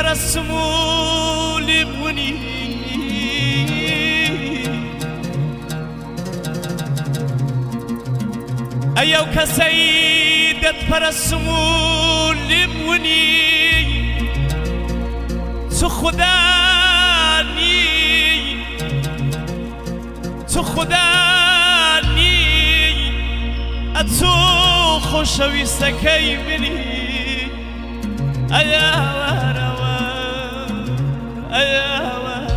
پرسمولی بونی ایو کسی دت پرسمولی بونی تو خدا نی تو خدا نی اتو خوشویستکی منی ایا وروا ایا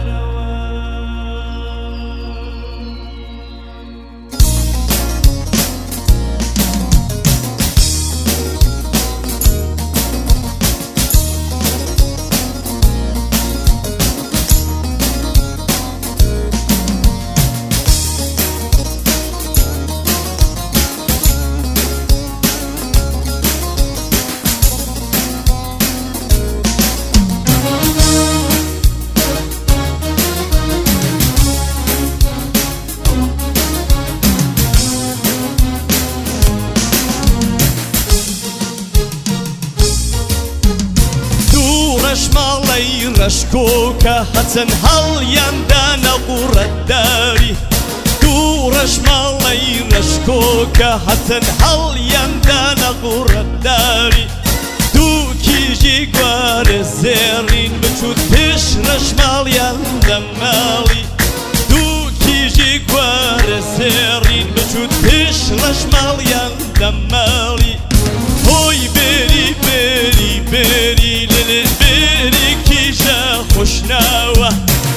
ماڵی ڕشکۆکە هەچەند هەڵیاندانە قوڕەتداری دووڕەش ماڵی ڕشکۆکە هەچەند هەڵیاندانە قوڕەتداری دوو کیژی گوارە زێڕین بچوت پێش ڕەش ماڵیان دەماڵی دوو کیژی گوارە زێڕین بچوت پێش ڕەش ماڵیان دەماڵی هۆی بێری بێری بێری لێ بێری کیژە خوشناوە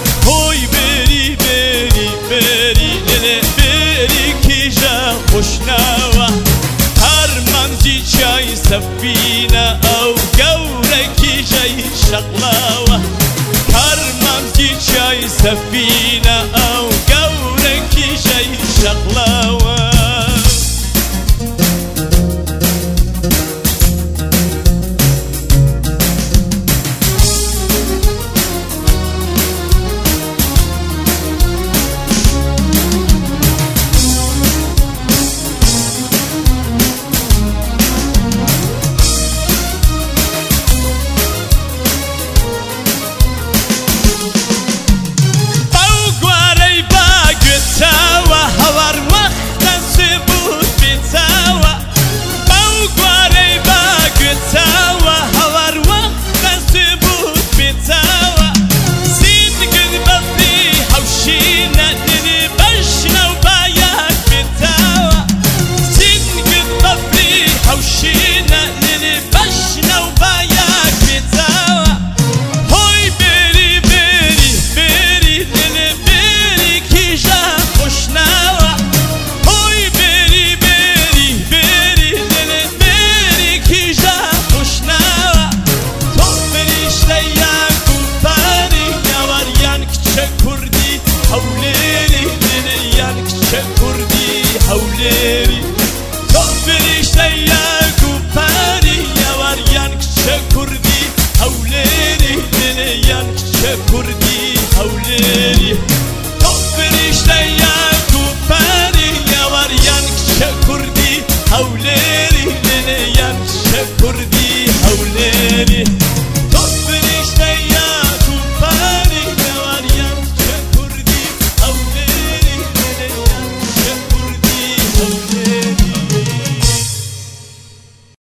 هۆی بێری بێری بێری لێ بێری کیژە خوشناوە هەر مەمزی چای سەفینە ئەو گەورە کیژەی شەقڵاوە هەر مەمزی چای سەفینە ئەو گەورە کیژەی شەقڵاوە Kurdی